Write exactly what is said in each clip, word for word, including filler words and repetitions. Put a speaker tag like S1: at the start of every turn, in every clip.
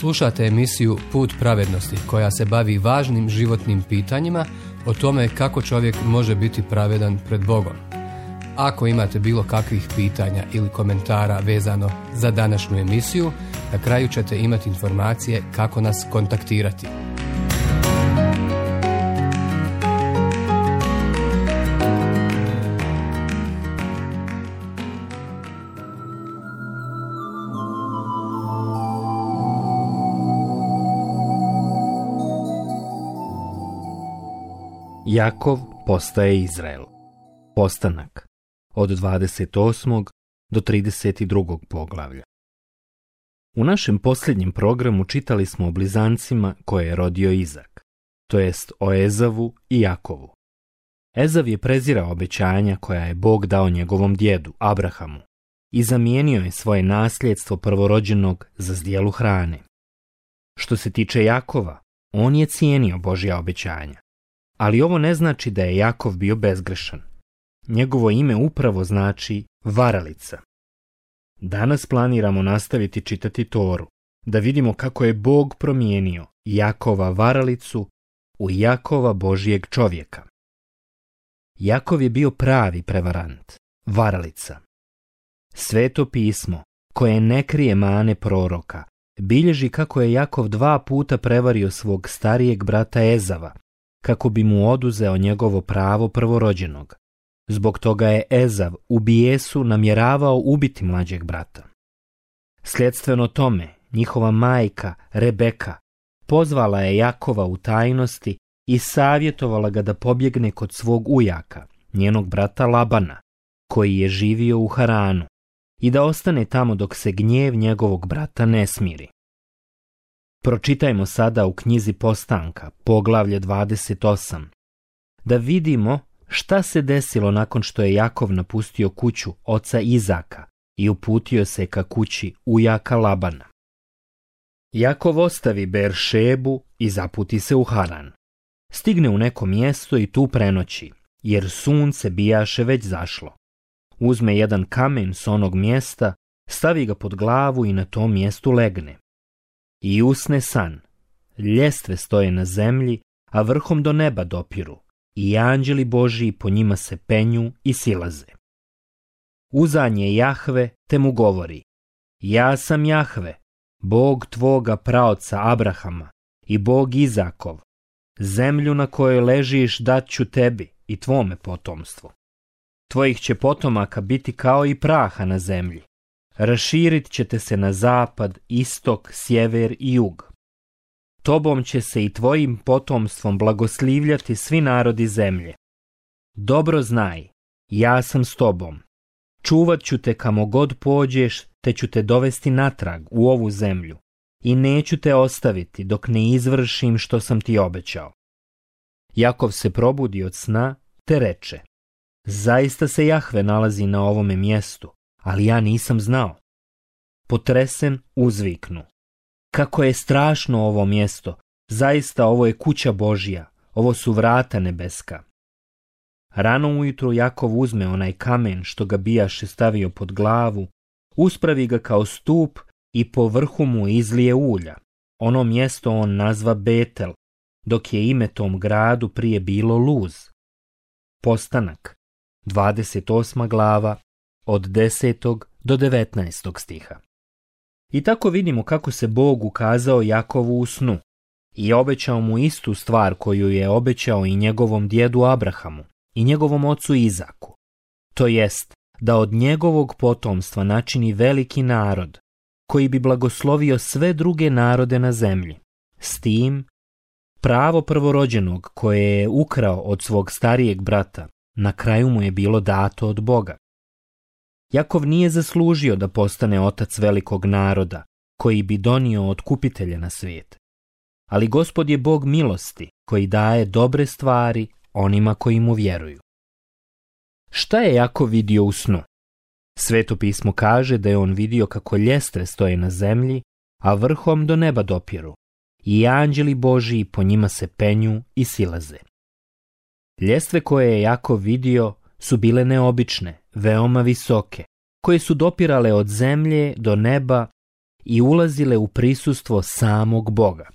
S1: Slušate emisiju Put pravednosti koja se bavi važnim životnim pitanjima o tome kako čovjek može biti pravedan pred Bogom. Ako imate bilo kakvih pitanja ili komentara vezano za današnju emisiju, na kraju ćete imati informacije kako nas kontaktirati.
S2: Jakov postaje Izrael. Postanak od dvadeset osmog do trideset drugog poglavlja. U našem posljednjem programu čitali smo o blizancima koje je rodio Izak, to jest o Ezavu i Jakovu. Ezav je prezirao obećanja koja je Bog dao njegovom djedu, Abrahamu, i zamijenio je svoje nasljedstvo prvorođenog za zdjelu hrane. Što se tiče Jakova, on je cijenio Božja obećanja. Ali ovo ne znači da je Jakov bio bezgrešan. Njegovo ime upravo znači varalica. Danas planiramo nastaviti čitati Toru, da vidimo kako je Bog promijenio Jakova varalicu u Jakova Božjeg čovjeka. Jakov je bio pravi prevarant, varalica. Sveto pismo, koje ne krije mane proroka, bilježi kako je Jakov dva puta prevario svog starijeg brata Ezava, kako bi mu oduzeo njegovo pravo prvorođenog. Zbog toga je Ezav u bijesu namjeravao ubiti mlađeg brata. Sljedstveno tome, njihova majka, Rebeka, pozvala je Jakova u tajnosti i savjetovala ga da pobjegne kod svog ujaka, njenog brata Labana, koji je živio u Haranu, i da ostane tamo dok se gnjev njegovog brata ne smiri. Pročitajmo sada u knjizi Postanka, poglavlje dvadeset osam, da vidimo šta se desilo nakon što je Jakov napustio kuću oca Izaka i uputio se ka kući ujaka Labana. Jakov ostavi Beršebu i zaputi se u Haran. Stigne u neko mjesto i tu prenoći, jer sunce bijaše već zašlo. Uzme jedan kamen s onog mjesta, stavi ga pod glavu i na tom mjestu legne. I usne san. Ljestve stoje na zemlji, a vrhom do neba dopiru, i anđeli Božiji po njima se penju i silaze. Uzanje Jahve te mu govori: Ja sam Jahve, Bog tvoga praoca Abrahama i Bog Izakov. Zemlju na kojoj ležiš dat ću tebi i tvome potomstvu. Tvojih će potomaka biti kao i praha na zemlji. Raširit ćete se na zapad, istok, sjever i jug. Tobom će se i tvojim potomstvom blagoslivljati svi narodi zemlje. Dobro znaj, ja sam s tobom. Čuvat ću te kamo god pođeš, te ću te dovesti natrag u ovu zemlju i neću te ostaviti dok ne izvršim što sam ti obećao. Jakov se probudi od sna te reče: Zaista se Jahve nalazi na ovome mjestu, ali ja nisam znao. Potresen uzviknu: Kako je strašno ovo mjesto, zaista ovo je kuća Božja, ovo su vrata nebeska. Rano ujutro Jakov uzme onaj kamen što ga bijaše stavio pod glavu, uspravi ga kao stup i po vrhu mu izlije ulja. Ono mjesto on nazva Betel, dok je ime tom gradu prije bilo Luz. Postanak, dvadeset osma glava, od desetog do devetnaestog stiha. I tako vidimo kako se Bog ukazao Jakovu u snu i obećao mu istu stvar koju je obećao i njegovom djedu Abrahamu i njegovom ocu Izaku. To jest da od njegovog potomstva načini veliki narod koji bi blagoslovio sve druge narode na zemlji. S tim, pravo prvorođenog koje je ukrao od svog starijeg brata, na kraju mu je bilo dato od Boga. Jakov nije zaslužio da postane otac velikog naroda, koji bi donio otkupitelja na svijet. Ali Gospod je Bog milosti, koji daje dobre stvari onima koji mu vjeruju. Šta je Jakov vidio u snu? Sveto pismo kaže da je on vidio kako ljestve stoje na zemlji, a vrhom do neba dopiru, i anđeli Božiji po njima se penju i silaze. Ljestve koje je Jakov vidio su bile neobične, veoma visoke, koje su dopirale od zemlje do neba i ulazile u prisustvo samog Boga.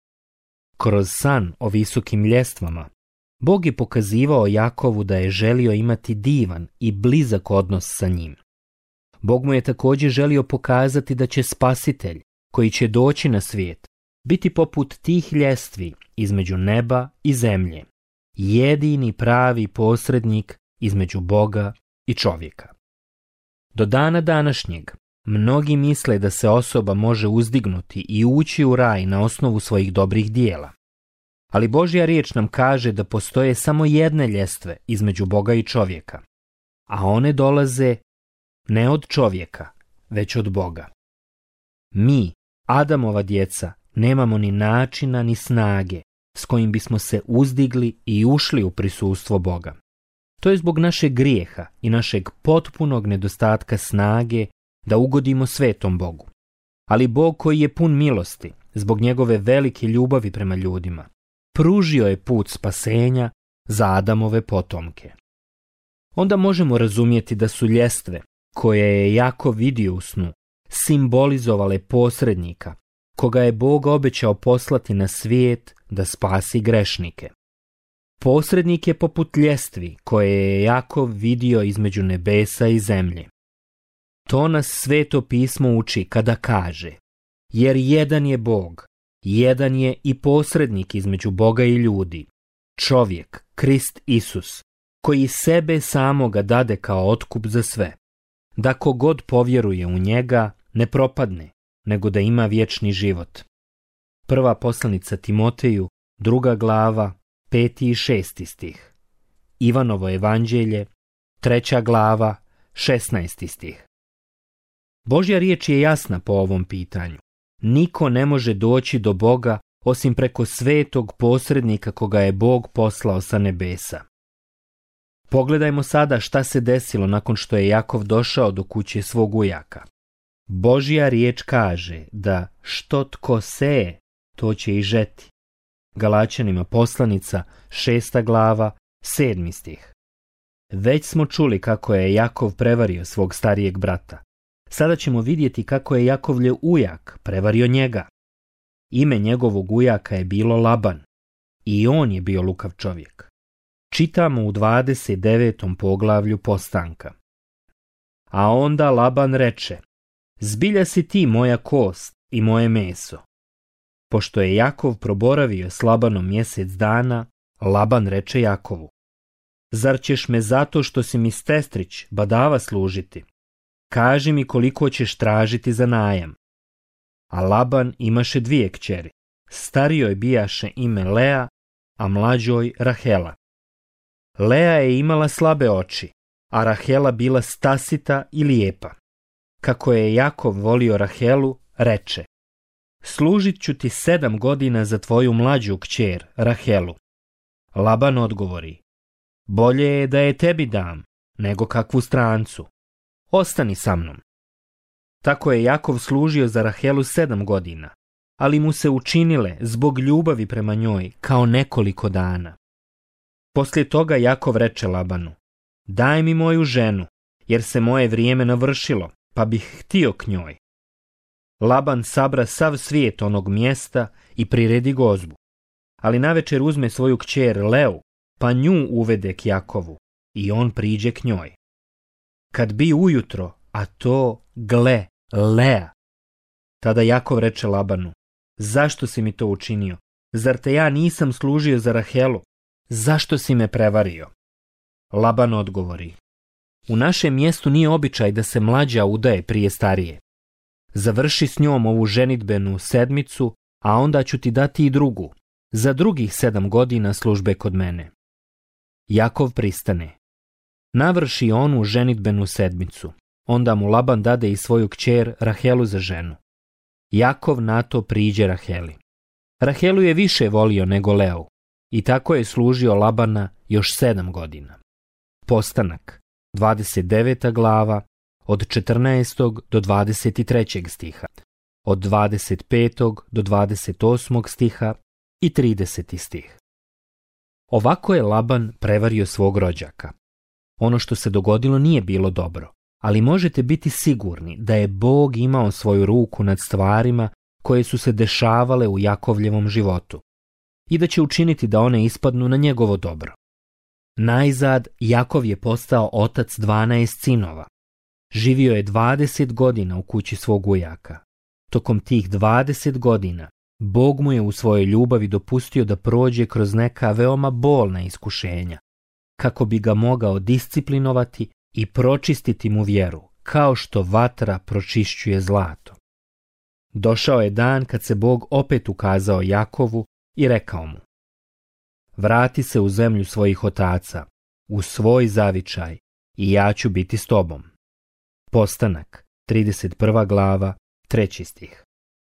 S2: Kroz san o visokim ljestvama, Bog je pokazivao Jakovu da je želio imati divan i blizak odnos sa njim. Bog mu je također želio pokazati da će Spasitelj, koji će doći na svijet, biti poput tih ljestvi između neba i zemlje, jedini pravi posrednik između Boga i čovjeka. Do dana današnjeg, mnogi misle da se osoba može uzdignuti i ući u raj na osnovu svojih dobrih dijela. Ali Božja riječ nam kaže da postoje samo jedne ljestve između Boga i čovjeka, a one dolaze ne od čovjeka, već od Boga. Mi, Adamova djeca, nemamo ni načina ni snage s kojim bismo se uzdigli i ušli u prisustvo Boga. To je zbog našeg grijeha i našeg potpunog nedostatka snage da ugodimo svetom Bogu. Ali Bog, koji je pun milosti, zbog njegove velike ljubavi prema ljudima, pružio je put spasenja za Adamove potomke. Onda možemo razumjeti da su ljestve, koje je Jakov vidio u snu, simbolizovale posrednika, koga je Bog obećao poslati na svijet da spasi grešnike. Posrednik je poput ljestvi koje je Jakov vidio između nebesa i zemlje. To nas Sveto pismo uči kada kaže: jer jedan je Bog, jedan je i posrednik između Boga i ljudi, čovjek, Krist Isus, koji sebe samoga dade kao otkup za sve, da kogod povjeruje u njega ne propadne, nego da ima vječni život. Prva poslanica Timoteju, druga glava, peti i šesti stih. Ivanovo evanđelje, treća glava, šesnaesti stih. Božja riječ je jasna po ovom pitanju. Niko ne može doći do Boga osim preko svetog posrednika koga je Bog poslao sa nebesa. Pogledajmo sada šta se desilo nakon što je Jakov došao do kuće svog ujaka. Božja riječ kaže da što tko seje, to će i žeti. Galačanima poslanica, šesta glava, sedmi stih. Već smo čuli kako je Jakov prevario svog starijeg brata. Sada ćemo vidjeti kako je Jakovljev ujak prevario njega. Ime njegovog ujaka je bilo Laban i on je bio lukav čovjek. Čitamo u dvadeset devetom poglavlju Postanka. A onda Laban reče: zbilja si ti moja kost i moje meso. Pošto je Jakov proboravio s Labanom mjesec dana, Laban reče Jakovu: zar ćeš me zato što si mi stestrić badava služiti? Kaži mi koliko ćeš tražiti za najam. A Laban imaše dvije kćeri, starijoj bijaše ime Lea, a mlađoj Rahela. Lea je imala slabe oči, a Rahela bila stasita i lijepa. Kako je Jakov volio Rahelu, reče: služit ću ti sedam godina za tvoju mlađu kćer, Rahelu. Laban odgovori: bolje je da je tebi dam, nego kakvu strancu. Ostani sa mnom. Tako je Jakov služio za Rahelu sedam godina, ali mu se učinile zbog ljubavi prema njoj kao nekoliko dana. Poslije toga Jakov reče Labanu: daj mi moju ženu, jer se moje vrijeme navršilo, pa bih htio k njoj. Laban sabra sav svijet onog mjesta i priredi gozbu, ali navečer uzme svoju kćer Leu, pa nju uvede k Jakovu i on priđe k njoj. Kad bi ujutro, a to, gle, Lea. Tada Jakov reče Labanu: zašto si mi to učinio? Zar te ja nisam služio za Rahelu? Zašto si me prevario? Laban odgovori: u našem mjestu nije običaj da se mlađa udaje prije starije. Završi s njom ovu ženidbenu sedmicu, a onda ću ti dati i drugu, za drugih sedam godina službe kod mene. Jakov pristane. Navrši onu ženidbenu sedmicu, onda mu Laban dade i svoju kćer Rahelu za ženu. Jakov na to priđe Raheli. Rahelu je više volio nego Leu i tako je služio Labana još sedam godina. Postanak, dvadeset deveta glava, od četrnaestog do dvadeset trećeg stiha, od dvadeset petog do dvadeset osmog stiha i trideseti stih. Ovako je Laban prevario svog rođaka. Ono što se dogodilo nije bilo dobro, ali možete biti sigurni da je Bog imao svoju ruku nad stvarima koje su se dešavale u Jakovljevom životu i da će učiniti da one ispadnu na njegovo dobro. Najzad, Jakov je postao otac dvanaest sinova. Živio je dvadeset godina u kući svog ujaka. Tokom tih dvadeset godina Bog mu je u svojoj ljubavi dopustio da prođe kroz neka veoma bolna iskušenja, kako bi ga mogao disciplinovati i pročistiti mu vjeru, kao što vatra pročišćuje zlato. Došao je dan kad se Bog opet ukazao Jakovu i rekao mu: vrati se u zemlju svojih otaca, u svoj zavičaj, i ja ću biti s tobom. Postanak, trideset prva glava, treći stih.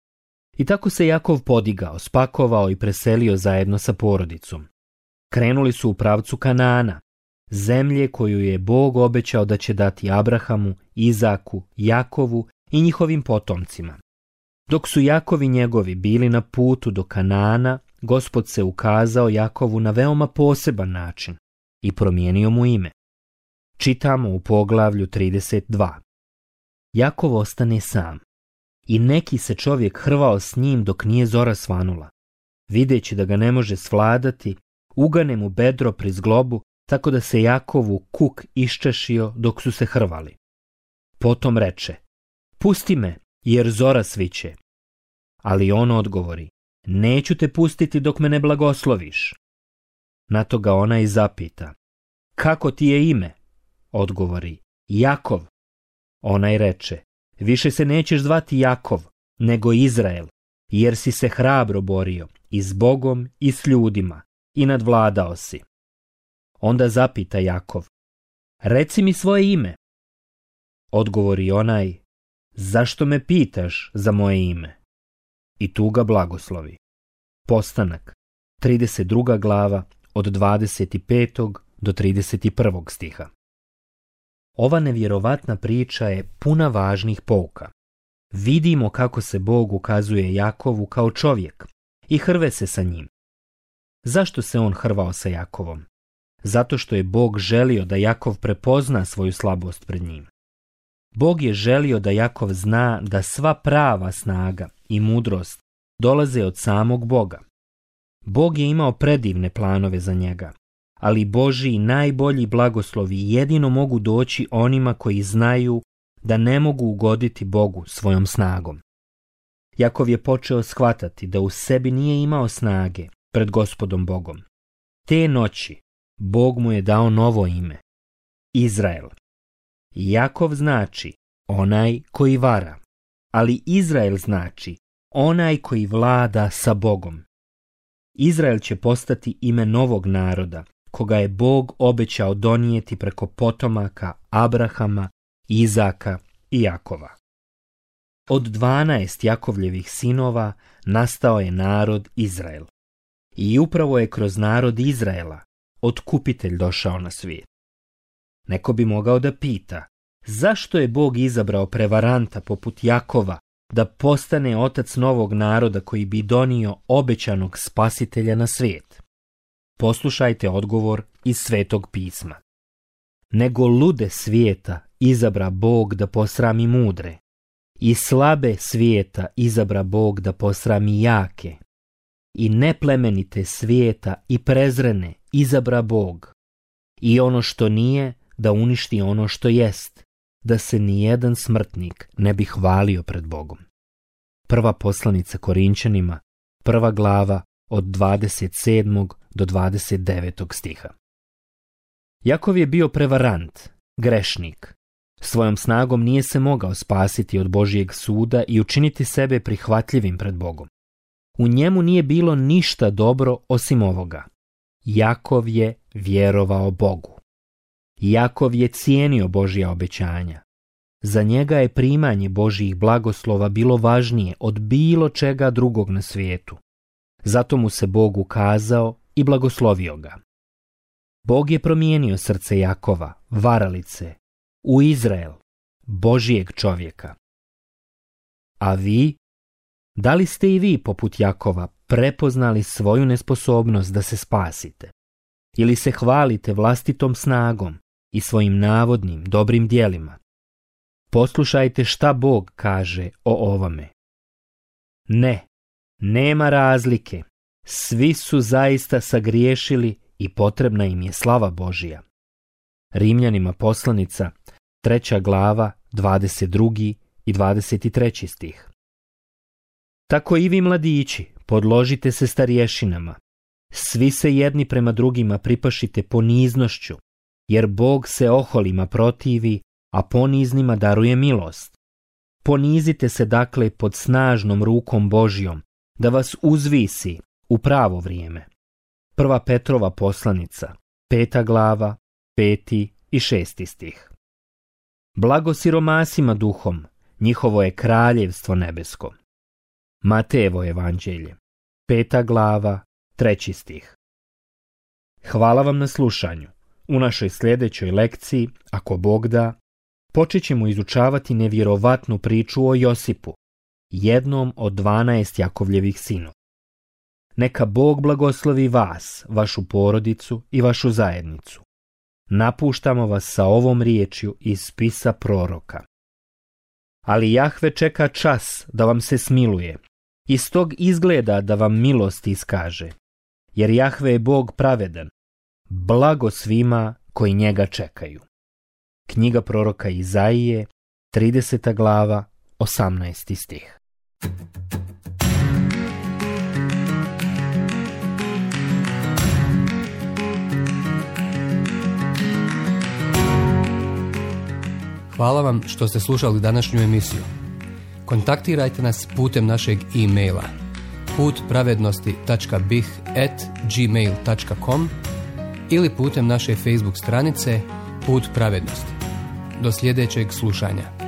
S2: I tako se Jakov podigao, spakovao i preselio zajedno sa porodicom. Krenuli su u pravcu Kanaana, zemlje koju je Bog obećao da će dati Abrahamu, Izaku, Jakovu i njihovim potomcima. Dok su Jakov i njegovi bili na putu do Kanaana, Gospod se ukazao Jakovu na veoma poseban način i promijenio mu ime. Čitamo u poglavlju trideset dva. Jakov ostane sam i neki se čovjek hrvao s njim dok nije zora svanula. Videći da ga ne može svladati, ugane mu bedro pri zglobu, tako da se Jakovu kuk iščešio dok su se hrvali. Potom reče: pusti me, jer zora sviće. Ali on odgovori: neću te pustiti dok me ne blagosloviš. Na to ga ona i zapita: kako ti je ime? Odgovori: Jakov. Onaj reče: više se nećeš zvati Jakov, nego Izrael, jer si se hrabro borio i s Bogom i s ljudima i nadvladao si. Onda zapita Jakov: reci mi svoje ime. Odgovori onaj: zašto me pitaš za moje ime? I tu ga blagoslovi. Postanak, trideset druga glava, od dvadeset petog do trideset prvog stiha. Ova nevjerovatna priča je puna važnih pouka. Vidimo kako se Bog ukazuje Jakovu kao čovjek i hrve se sa njim. Zašto se on hrvao sa Jakovom? Zato što je Bog želio da Jakov prepozna svoju slabost pred njim. Bog je želio da Jakov zna da sva prava snaga i mudrost dolaze od samog Boga. Bog je imao predivne planove za njega, ali Božji najbolji blagoslovi jedino mogu doći onima koji znaju da ne mogu ugoditi Bogu svojom snagom. Jakov je počeo shvatati da u sebi nije imao snage pred Gospodom Bogom. Te noći Bog mu je dao novo ime, Izrael. Jakov znači onaj koji vara, ali Izrael znači onaj koji vlada sa Bogom. Izrael će postati ime novog naroda, koga je Bog obećao donijeti preko potomaka Abrahama, Izaka i Jakova. Od dvanaest Jakovljevih sinova nastao je narod Izrael. I upravo je kroz narod Izraela otkupitelj došao na svijet. Neko bi mogao da pita: zašto je Bog izabrao prevaranta poput Jakova da postane otac novog naroda koji bi donio obećanog spasitelja na svijet? Poslušajte odgovor iz Svetog pisma. Nego lude svijeta izabra Bog da posrami mudre, i slabe svijeta izabra Bog da posrami jake, i neplemenite svijeta i prezrene izabra Bog, i ono što nije da uništi ono što jest, da se nijedan smrtnik ne bi hvalio pred Bogom. Prva poslanica Korinčanima, prva glava, od dvadeset sedmog do dvadeset devetog stiha. Jakov je bio prevarant, grešnik. Svojom snagom nije se mogao spasiti od Božijeg suda i učiniti sebe prihvatljivim pred Bogom. U njemu nije bilo ništa dobro osim ovoga: Jakov je vjerovao Bogu. Jakov je cijenio Božja obećanja. Za njega je primanje Božjih blagoslova bilo važnije od bilo čega drugog na svijetu. Zato mu se Bog ukazao i blagoslovio ga. Bog je promijenio srce Jakova, varalice, u Izrael, Božijeg čovjeka. A vi, da li ste i vi poput Jakova prepoznali svoju nesposobnost da se spasite? Ili se hvalite vlastitom snagom i svojim navodnim dobrim djelima? poslušajte šta Bog kaže o ovome. Ne, nema razlike. Svi su zaista sagriješili i potrebna im je slava Božja. Rimljanima poslanica, treća glava, dvadeset drugi i dvadeset treći stih. Tako i vi mladići, podložite se starješinama. Svi se jedni prema drugima pripašite poniznošću, jer Bog se oholima protivi, a poniznima daruje milost. Ponizite se dakle pod snažnom rukom Božjom, da vas uzvisi u pravo vrijeme. Prva Petrova poslanica, peta glava, peti i šesti stih. Blago siromasima duhom, njihovo je kraljevstvo nebesko. Matejevo evanđelje, peta glava, treći stih. Hvala vam na slušanju. U našoj sljedećoj lekciji, ako Bog da, počet ćemo izučavati nevjerovatnu priču o Josipu, jednom od dvanaest Jakovljevih sinova. Neka Bog blagoslovi vas, vašu porodicu i vašu zajednicu. Napuštamo vas sa ovom riječju iz spisa proroka. Ali Jahve čeka čas da vam se smiluje. Iz tog izgleda da vam milost iskaže. Jer Jahve je Bog pravedan. Blago svima koji njega čekaju. Knjiga proroka Izaije, trideseta glava, osamnaesti stih.
S1: Hvala vam što ste slušali današnju emisiju. Kontaktirajte nas putem našeg e-maila put pravednosti tačka b i h at gmail tačka com ili putem naše Facebook stranice Put pravednosti. Do sljedećeg slušanja.